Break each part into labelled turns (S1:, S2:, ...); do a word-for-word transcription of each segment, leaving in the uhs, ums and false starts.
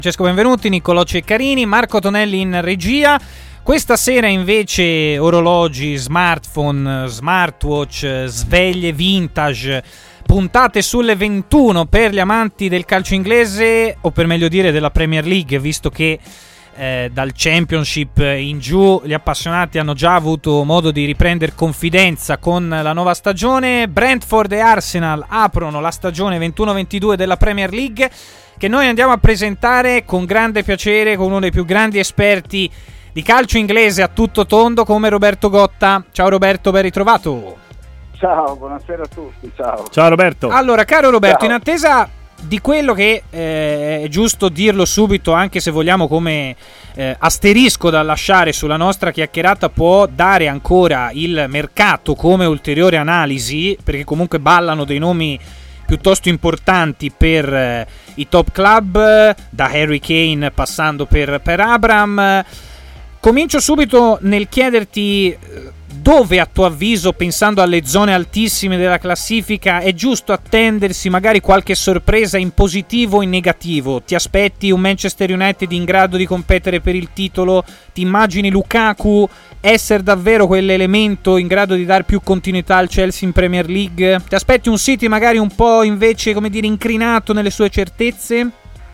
S1: Francesco Benvenuti, Niccolò Ceccarini, Marco Tonelli in regia. Questa sera invece orologi, smartphone, smartwatch, sveglie vintage, puntate sulle ventuno per gli amanti del calcio inglese, o per meglio dire della Premier League, visto che eh, dal Championship in giù gli appassionati hanno già avuto modo di riprendere confidenza con la nuova stagione. Brentford e Arsenal aprono la stagione ventuno ventidue della Premier League, che noi andiamo a presentare con grande piacere con uno dei più grandi esperti di calcio inglese a tutto tondo come Roberto Gotta. Ciao Roberto, ben ritrovato.
S2: Ciao, buonasera a tutti, ciao.
S3: Ciao Roberto.
S1: Allora, caro Roberto,
S2: Ciao.
S1: in attesa di quello che eh, è giusto dirlo subito, anche se vogliamo come eh, asterisco da lasciare sulla nostra chiacchierata, può dare ancora il mercato come ulteriore analisi, perché comunque ballano dei nomi piuttosto importanti per eh, i top club, da Harry Kane passando per, per Abraham. Comincio subito nel chiederti dove, a tuo avviso, pensando alle zone altissime della classifica, è giusto attendersi magari qualche sorpresa in positivo o in negativo. Ti aspetti un Manchester United in grado di competere per il titolo? Ti immagini Lukaku essere davvero quell'elemento in grado di dare più continuità al Chelsea in Premier League? Ti aspetti un City magari un po' invece, come dire, incrinato nelle sue certezze?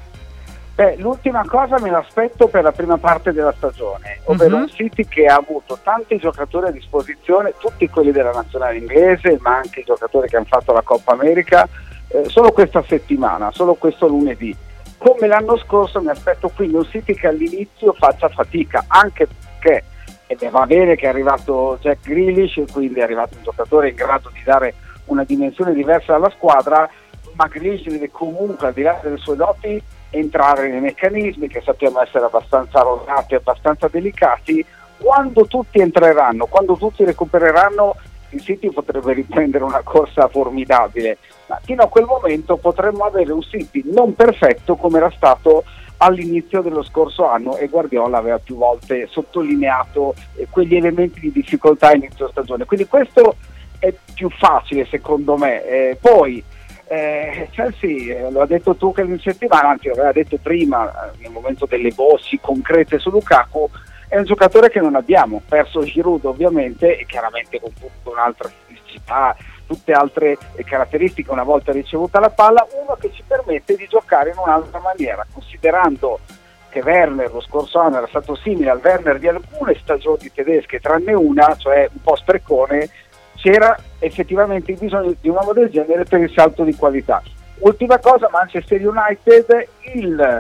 S2: Beh, l'ultima cosa me l'aspetto per la prima parte della stagione, ovvero
S1: Mhm.
S2: un City che ha avuto tanti giocatori a disposizione, tutti quelli della nazionale inglese, ma anche i giocatori che hanno fatto la Coppa America, eh, solo questa settimana, solo questo lunedì. Come l'anno scorso mi aspetto quindi un City che all'inizio faccia fatica, anche perché, ed è va bene che è arrivato Jack Grealish, e quindi è arrivato un giocatore in grado di dare una dimensione diversa alla squadra, ma Grealish deve comunque, al di là delle sue doti, entrare nei meccanismi che sappiamo essere abbastanza rosati, abbastanza delicati. Quando tutti entreranno, quando tutti recupereranno, il City potrebbe riprendere una corsa formidabile, ma fino a quel momento potremmo avere un City non perfetto come era stato all'inizio dello scorso anno, e Guardiola aveva più volte sottolineato eh, quegli elementi di difficoltà a inizio stagione. Quindi questo è più facile secondo me. Eh, poi Eh, Chelsea, eh, lo ha detto tu che in settimana, anzi lo aveva detto prima, eh, nel momento delle voci concrete su Lukaku, è un giocatore che non abbiamo, perso Giroud ovviamente, e chiaramente con tutta un'altra fisicità, tutte altre eh, caratteristiche una volta ricevuta la palla, uno che ci permette di giocare in un'altra maniera, considerando che Werner lo scorso anno era stato simile al Werner di alcune stagioni tedesche, tranne una, cioè un po' sprecone. C'era effettivamente il bisogno di un uomo del genere per il salto di qualità. Ultima cosa, Manchester United, il,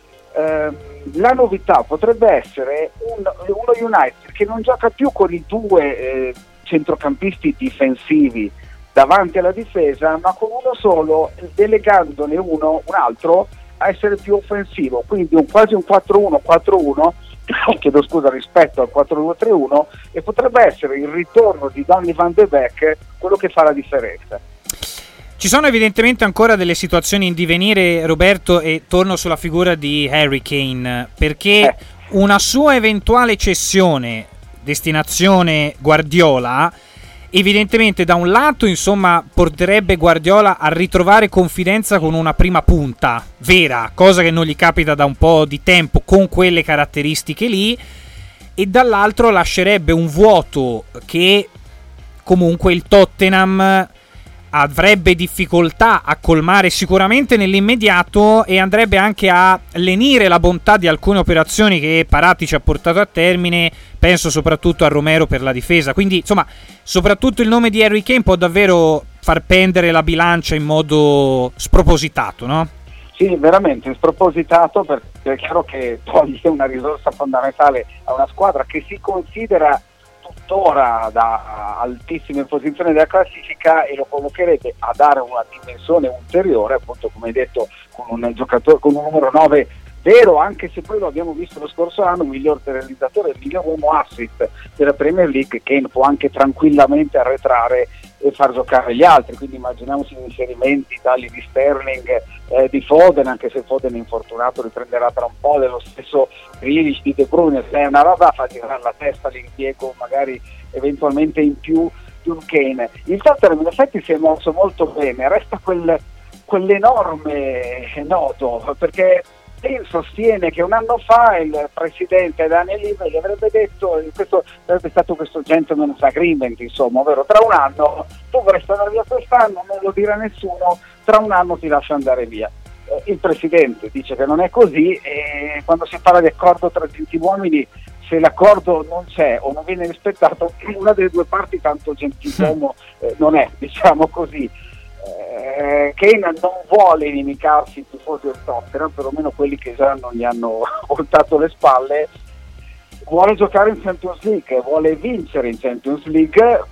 S2: ehm, la novità potrebbe essere un, uno United che non gioca più con i due eh, centrocampisti difensivi davanti alla difesa, ma con uno solo, delegandone uno, un altro a essere più offensivo, quindi un, quasi un quattro uno quattro uno, chiedo scusa, rispetto al quattro due tre uno, e potrebbe essere il ritorno di Donny van de Beek quello che fa la differenza.
S1: Ci sono evidentemente ancora delle situazioni in divenire, Roberto, e torno sulla figura di Harry Kane, perché
S2: Eh.
S1: una sua eventuale cessione, destinazione Guardiola, evidentemente da un lato, insomma, porterebbe Guardiola a ritrovare confidenza con una prima punta vera, cosa che non gli capita da un po' di tempo con quelle caratteristiche lì, e dall'altro lascerebbe un vuoto che comunque il Tottenham avrebbe difficoltà a colmare sicuramente nell'immediato, e andrebbe anche a lenire la bontà di alcune operazioni che Paratici ci ha portato a termine. Penso soprattutto a Romero per la difesa. Quindi insomma, soprattutto il nome di Harry Kane può davvero far pendere la bilancia in modo spropositato, no?
S2: Sì, veramente spropositato, perché è chiaro che toglie una risorsa fondamentale a una squadra che si considera tuttora da altissime posizioni della classifica, e lo collocherebbe a dare una dimensione ulteriore, appunto come hai detto, con un giocatore, con un numero nove vero, anche se poi lo abbiamo visto lo scorso anno, miglior realizzatore, il miglior uomo assist della Premier League. Kane può anche tranquillamente arretrare e far giocare gli altri, quindi immaginiamoci gli inserimenti tali di Sterling, eh, di Foden, anche se Foden è infortunato, riprenderà tra un po', dello stesso Grealish, di De Bruyne. Se è una roba fa girare la testa l'impiego magari eventualmente in più di un Kane. Il Tottenham in effetti si è mosso molto bene, resta quel, quell'enorme nodo, perché Kane sostiene che un anno fa il presidente Daniel Levy gli avrebbe detto, questo sarebbe stato questo gentleman's agreement, insomma, ovvero tra un anno tu vorresti andare via quest'anno, non lo dirà nessuno, tra un anno ti lascio andare via. Eh, il presidente dice che non è così, e quando si parla di accordo tra gentiluomini, se l'accordo non c'è o non viene rispettato, una delle due parti tanto gentiluomo eh, non è, diciamo così. Eh, Kane non vuole inimicarsi i tifosi del Tottenham, perlomeno quelli che già non gli hanno voltato le spalle, vuole giocare in Champions League, vuole vincere in Champions League.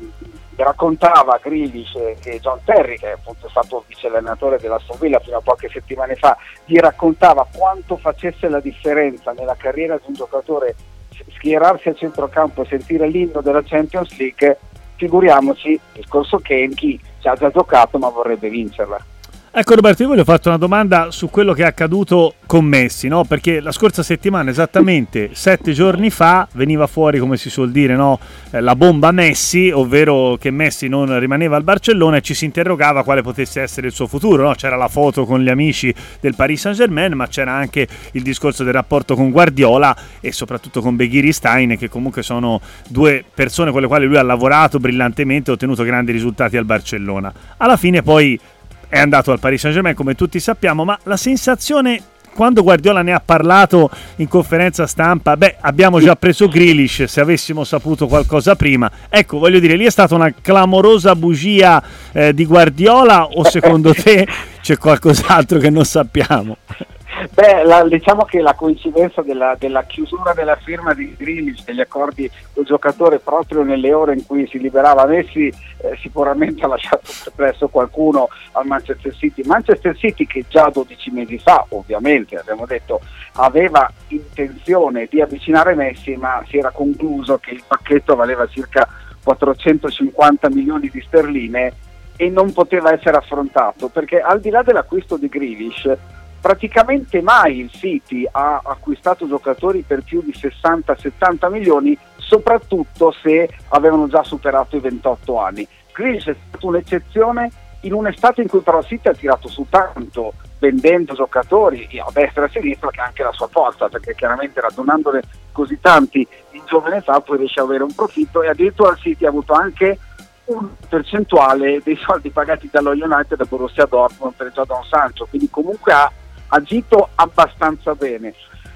S2: Raccontava Grealish che John Terry, che è appunto stato vice allenatore dell'Aston Villa fino a poche settimane fa, gli raccontava quanto facesse la differenza nella carriera di un giocatore schierarsi a centrocampo e sentire l'inno della Champions League. Figuriamoci, discorso Kane, chi ci ha già giocato ma vorrebbe vincerla.
S3: Ecco Roberto, io voglio farti una domanda su quello che è accaduto con Messi, no? Perché la scorsa settimana, esattamente sette giorni fa, veniva fuori, come si suol dire, no? eh, la bomba Messi, ovvero che Messi non rimaneva al Barcellona, e ci si interrogava quale potesse essere il suo futuro, no? C'era la foto con gli amici del Paris Saint-Germain, ma c'era anche il discorso del rapporto con Guardiola e soprattutto con Begiristain, che comunque sono due persone con le quali lui ha lavorato brillantemente e ha ottenuto grandi risultati al Barcellona. Alla fine poi è andato al Paris Saint-Germain, come tutti sappiamo, ma la sensazione, quando Guardiola ne ha parlato in conferenza stampa, beh, abbiamo già preso Grealish, se avessimo saputo qualcosa prima. Ecco, voglio dire, lì è stata una clamorosa bugia eh, di Guardiola, o secondo te c'è qualcos'altro che non sappiamo?
S2: Beh, la, diciamo che la coincidenza della, della chiusura della firma di Grealish, degli accordi col giocatore proprio nelle ore in cui si liberava Messi, eh, sicuramente ha lasciato perplesso qualcuno al Manchester City. Manchester City che già dodici mesi fa, ovviamente, abbiamo detto, aveva intenzione di avvicinare Messi, ma si era concluso che il pacchetto valeva circa quattrocentocinquanta milioni di sterline e non poteva essere affrontato, perché al di là dell'acquisto di Grealish, praticamente mai il City ha acquistato giocatori per più di sessanta settanta milioni, soprattutto se avevano già superato i ventotto anni. Grealish è stata un'eccezione in un'estate in cui però il City ha tirato su tanto, vendendo giocatori a destra e a sinistra, che è anche la sua forza, perché chiaramente radunandone così tanti in giovane età poi riesce a avere un profitto, e addirittura il City ha avuto anche una percentuale dei soldi pagati dallo United, da Borussia Dortmund per Jadon Sancho, quindi comunque ha agito abbastanza bene.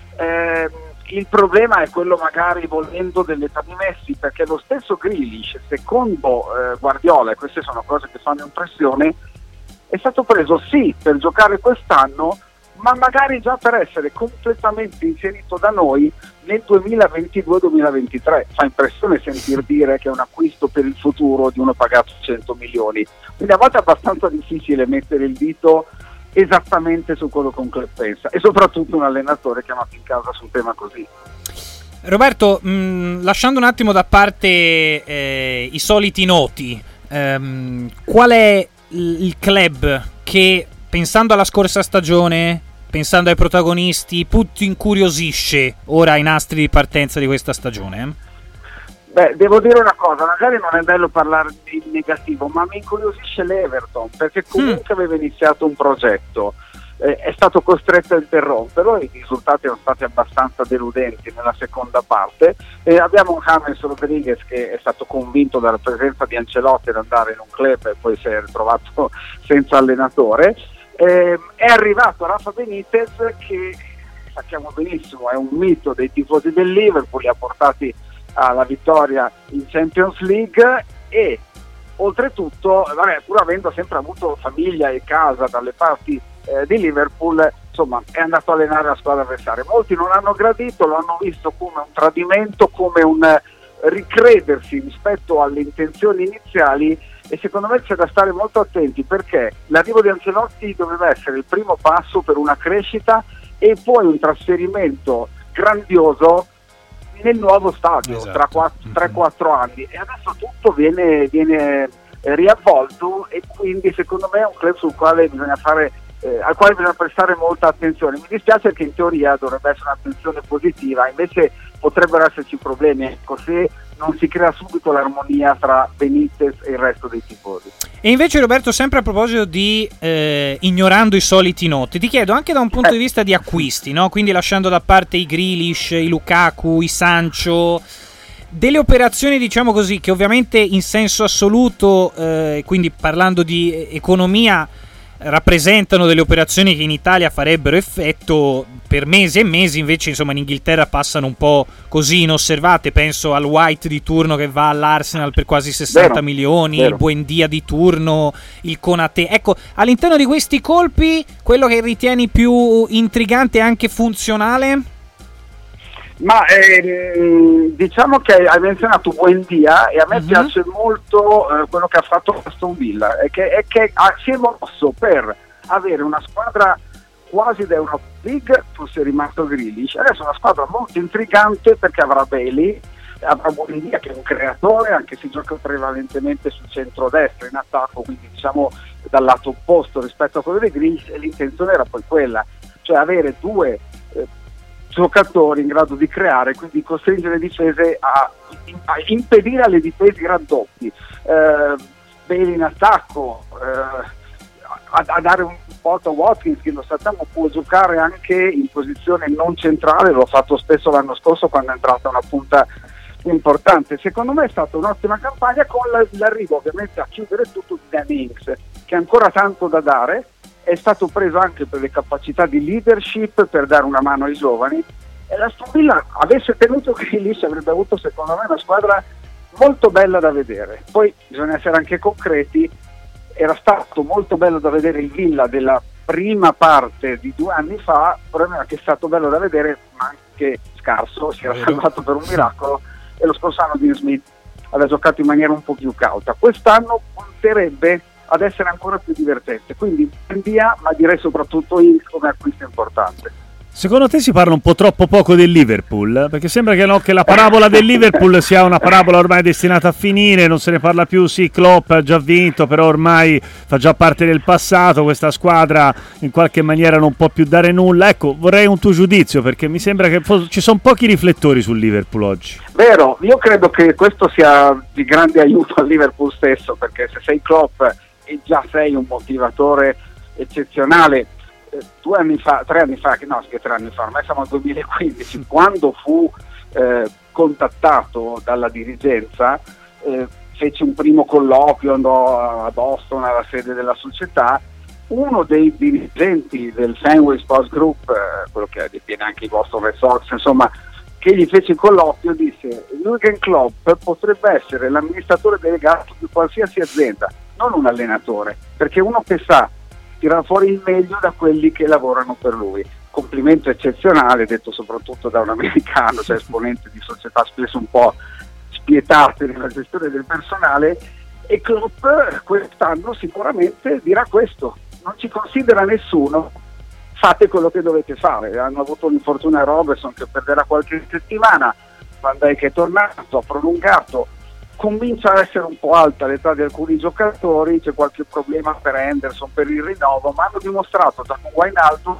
S2: Eh, il problema è quello, magari volendo, dell'età di Messi, perché lo stesso Grealish, secondo eh, Guardiola, e queste sono cose che fanno impressione, è stato preso sì per giocare quest'anno, ma magari già per essere completamente inserito da noi nel duemilaventidue duemilaventitré. Fa impressione sentir dire che è un acquisto per il futuro di uno pagato cento milioni, quindi a volte è abbastanza difficile mettere il dito esattamente su quello che un club pensa, e soprattutto un allenatore chiamato in causa su un tema così.
S1: Roberto, mh, lasciando un attimo da parte eh, i soliti noti, ehm, qual è il club che, pensando alla scorsa stagione, pensando ai protagonisti, più ti incuriosisce ora ai nastri di partenza di questa stagione?
S2: Beh, devo dire una cosa, magari non è bello parlare di negativo, ma mi incuriosisce l'Everton, perché comunque mm. aveva iniziato un progetto, eh, è stato costretto a interromperlo, i risultati sono stati abbastanza deludenti nella seconda parte, e abbiamo un James Rodriguez che è stato convinto dalla presenza di Ancelotti ad andare in un club e poi si è ritrovato senza allenatore. Eh, è arrivato Rafa Benitez, che sappiamo benissimo è un mito dei tifosi del Liverpool, li ha portati alla vittoria in Champions League, e oltretutto, vabbè, pur avendo sempre avuto famiglia e casa dalle parti eh, di Liverpool, insomma è andato a allenare la squadra avversaria. Molti non hanno gradito, lo hanno visto come un tradimento, come un eh, ricredersi rispetto alle intenzioni iniziali, e secondo me c'è da stare molto attenti, perché l'arrivo di Ancelotti doveva essere il primo passo per una crescita e poi un trasferimento grandioso nel nuovo stadio, esatto, tra tre quattro anni, e adesso tutto viene, viene riavvolto, e quindi secondo me è un club sul quale bisogna fare eh, al quale bisogna prestare molta attenzione. Mi dispiace che in teoria dovrebbe essere un'attenzione positiva, invece potrebbero esserci problemi, ecco, se non si crea subito l'armonia tra Benitez e il resto dei tifosi.
S1: E invece, Roberto, sempre a proposito di eh, ignorando i soliti noti, ti chiedo anche da un punto
S2: eh.
S1: di vista di acquisti, no? Quindi lasciando da parte i Grealish, i Lukaku, i Sancho, delle operazioni, diciamo così, che ovviamente in senso assoluto, eh, quindi parlando di economia, rappresentano delle operazioni che in Italia farebbero effetto per mesi e mesi, invece insomma in Inghilterra passano un po' così inosservate. Penso al White di turno che va all'Arsenal per quasi sessanta
S2: vero,
S1: milioni,
S2: vero.
S1: il Buendia di turno, il Konaté. Ecco, all'interno di questi colpi, quello che ritieni più intrigante e anche funzionale?
S2: Ma ehm, diciamo che hai menzionato Buendia e a me uh-huh. piace molto eh, quello che ha fatto Aston Villa, è che, è che ha, si è mosso per avere una squadra quasi da Europa League, fosse rimasto Grealish, adesso è una squadra molto intrigante perché avrà Bailey, avrà Buendia che è un creatore, anche se gioca prevalentemente sul centro-destra in attacco, quindi diciamo dal lato opposto rispetto a quello di Grealish, e l'intenzione era poi quella, cioè avere due eh, giocatori in grado di creare, quindi costringere le difese a, a impedire alle difese i raddoppi, eh, Bailey in attacco, eh, a, a dare un porto a Watkins, che lo sappiamo può giocare anche in posizione non centrale, l'ho fatto spesso l'anno scorso quando è entrata una punta importante. Secondo me è stata un'ottima campagna, con l'arrivo ovviamente a chiudere tutto di Danny Ings, che ha ancora tanto da dare, è stato preso anche per le capacità di leadership, per dare una mano ai giovani, e la Aston Villa avesse tenuto Grealish avrebbe avuto secondo me una squadra molto bella da vedere. Poi bisogna essere anche concreti, era stato molto bello da vedere il Villa della prima parte di due anni fa, il problema è che è stato bello da vedere ma anche scarso, si era salvato per un miracolo, e lo scorso anno Dean Smith aveva giocato in maniera un po' più cauta. Quest'anno punterebbe ad essere ancora più divertente, quindi via, ma direi soprattutto il come acquisto importante.
S3: Secondo te si parla un po' troppo poco del Liverpool? Perché sembra che, no, che la parabola del Liverpool sia una parabola ormai destinata a finire, non se ne parla più. Sì, Klopp ha già vinto, però ormai fa già parte del passato, questa squadra in qualche maniera non può più dare nulla. Ecco, vorrei un tuo giudizio, perché mi sembra che ci sono pochi riflettori sul Liverpool oggi.
S2: Vero, io credo che questo sia di grande aiuto al Liverpool stesso, perché se sei Klopp e già sei un motivatore eccezionale, due anni fa, tre anni fa, no, che tre anni fa, ormai siamo al duemilaquindici, quando fu eh, contattato dalla dirigenza, eh, fece un primo colloquio, andò a Boston alla sede della società. Uno dei dirigenti del Fenway Sports Group, eh, quello che detiene anche i Boston Red Sox, insomma, che gli fece il colloquio, disse: Jürgen Klopp potrebbe essere l'amministratore delegato di qualsiasi azienda, non un allenatore, perché uno che sa tirare fuori il meglio da quelli che lavorano per lui. Complimento eccezionale, detto soprattutto da un americano, cioè esponente di società spesso un po' spietate nella gestione del personale, e Klopp quest'anno sicuramente dirà questo: non ci considera nessuno, fate quello che dovete fare. Hanno avuto l'infortunio a Robertson che perderà qualche settimana, Van Dijk è tornato, ha prolungato, comincia a essere un po' alta l'età di alcuni giocatori, c'è qualche problema per Henderson, per il rinnovo, ma hanno dimostrato già con Wijnaldum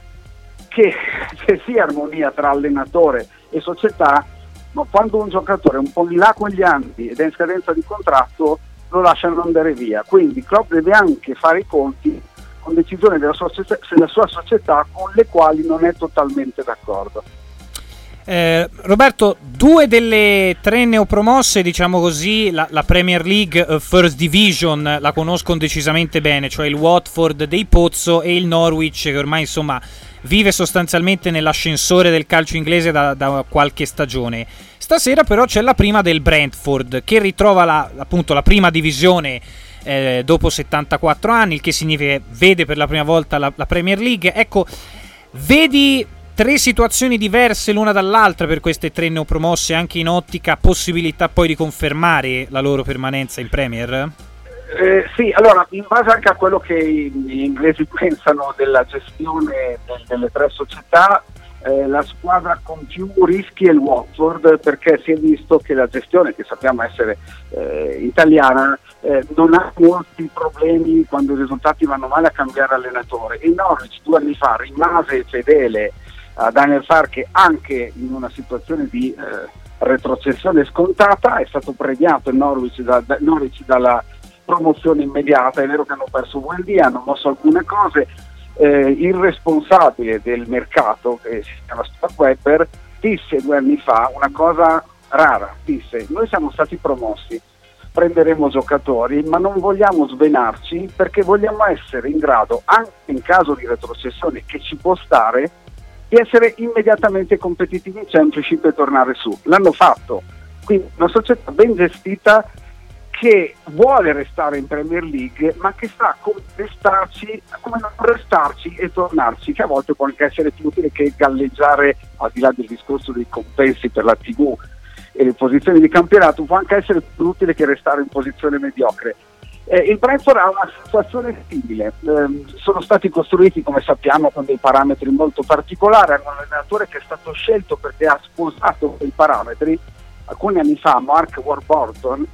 S2: che c'è sì armonia tra allenatore e società, ma quando un giocatore è un po' in là con gli anni ed è in scadenza di contratto lo lasciano andare via. Quindi Klopp deve anche fare i conti con decisioni della sua, della sua società con le quali non è totalmente d'accordo.
S1: Eh, Roberto, due delle tre neopromosse, diciamo così, la, la Premier League uh, First Division la conoscono decisamente bene, cioè il Watford dei Pozzo e il Norwich, che ormai insomma vive sostanzialmente nell'ascensore del calcio inglese da, da qualche stagione. Stasera però c'è la prima del Brentford, che ritrova la, appunto la prima divisione eh, dopo settantaquattro anni, il che significa che vede per la prima volta la, la Premier League. Ecco, vedi tre situazioni diverse l'una dall'altra per queste tre neopromosse, anche in ottica possibilità poi di confermare la loro permanenza in Premier?
S2: Eh, sì, allora, in base anche a quello che gli inglesi pensano della gestione del, delle tre società, eh, la squadra con più rischi è il Watford, perché si è visto che la gestione, che sappiamo essere eh, italiana, eh, non ha molti problemi quando i risultati vanno male a cambiare allenatore. Il Norwich due anni fa rimase fedele a Daniel Farke anche in una situazione di eh, retrocessione scontata. È stato premiato il Norwich, da, da, Norwich dalla promozione immediata. È vero che hanno perso Wendy, hanno mosso alcune cose. Eh, il responsabile del mercato, che si chiama Stuart Webber, disse due anni fa una cosa rara, disse: noi siamo stati promossi, prenderemo giocatori, ma non vogliamo svenarci, perché vogliamo essere in grado, anche in caso di retrocessione che ci può stare, di essere immediatamente competitivi in Championship e tornare su. L'hanno fatto, quindi una società ben gestita che vuole restare in Premier League, ma che sa come restarci, come non restarci e tornarci, che a volte può anche essere più utile che galleggiare, al di là del discorso dei compensi per la tivù e le posizioni di campionato, può anche essere più utile che restare in posizione mediocre. Eh, il Brentford ha una situazione simile, eh, sono stati costruiti, come sappiamo, con dei parametri molto particolari, hanno un allenatore che è stato scelto perché ha sposato quei parametri. Alcuni anni fa Mark Warburton,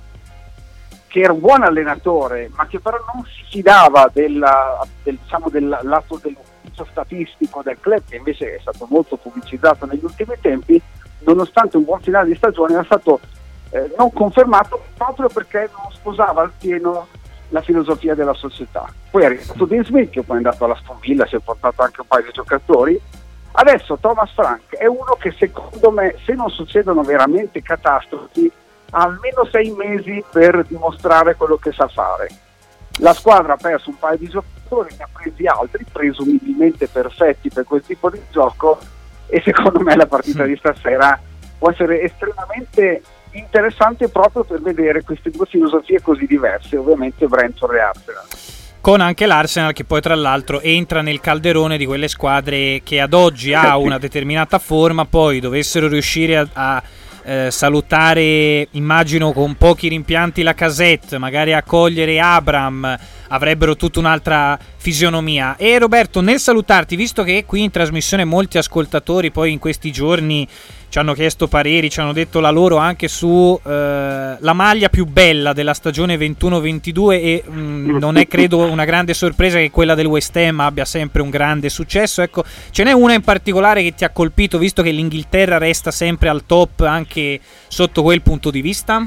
S2: che era un buon allenatore, ma che però non si fidava della, del, diciamo, del lato dell'ufficio statistico del club, che invece è stato molto pubblicizzato negli ultimi tempi, nonostante un buon finale di stagione era stato eh, non confermato proprio perché non sposava al pieno la filosofia della società. Poi è arrivato Dean Smith, che poi è andato alla Aston Villa, si è portato anche un paio di giocatori. Adesso Thomas Frank è uno che, secondo me, se non succedono veramente catastrofi, ha almeno sei mesi per dimostrare quello che sa fare. La squadra ha perso un paio di giocatori, ne ha presi altri presumibilmente perfetti per quel tipo di gioco, e secondo me la partita di stasera può essere estremamente interessante proprio per vedere queste due filosofie così diverse, ovviamente Brentford e Arsenal. Con anche l'Arsenal che poi tra l'altro entra nel calderone di quelle squadre che ad oggi ha una determinata forma, poi dovessero riuscire a, a Eh, salutare, immagino con pochi rimpianti, la Lacazette, magari accogliere Abraham, avrebbero tutta un'altra fisionomia. E Roberto, nel salutarti, visto che qui in trasmissione molti ascoltatori poi in questi giorni ci hanno chiesto pareri, ci hanno detto la loro anche su eh, la maglia più bella della stagione ventuno ventidue, e mh, non è credo una grande sorpresa che quella del West Ham abbia sempre un grande successo. Ecco, ce n'è una in particolare che ti ha colpito, visto che l'Inghilterra resta sempre al top anche sotto quel punto di vista?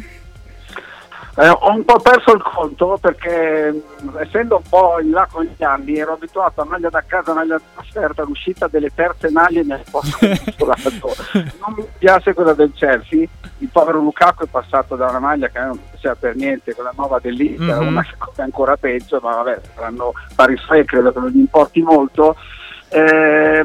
S2: Eh, ho un po' perso il conto, perché essendo un po' in là con gli anni ero abituato a maglia da casa, maglia da trasferta, l'uscita delle terze maglie nel posto consolato. Non mi piace quella del Chelsea, il povero Lukaku è passato da una maglia che non piaceva per niente, quella nuova dell'Inter, mm-hmm. una che è ancora peggio, ma vabbè, saranno pari suoi, credo che non gli importi molto. Eh,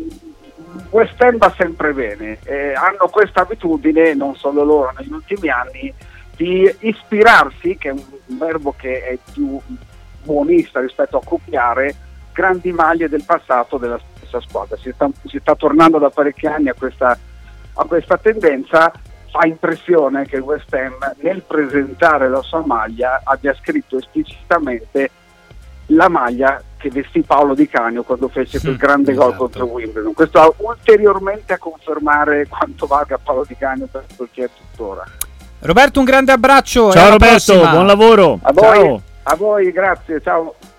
S2: West Ham va sempre bene, eh, hanno questa abitudine, non solo loro, negli ultimi anni, di ispirarsi, che è un verbo che è più buonista rispetto a copiare, grandi maglie del passato della stessa squadra. Si sta, si sta tornando da parecchi anni a questa, a questa tendenza. Fa impressione che il West Ham, nel presentare la sua maglia, abbia scritto esplicitamente la maglia che vestì Paolo Di Canio quando fece quel grande esatto. gol contro Wimbledon. Questo ha ulteriormente a confermare quanto valga Paolo Di Canio per quel che è tuttora. Roberto, un grande abbraccio. Ciao Roberto, prossima. Buon lavoro. A voi, ciao. A voi, grazie, ciao.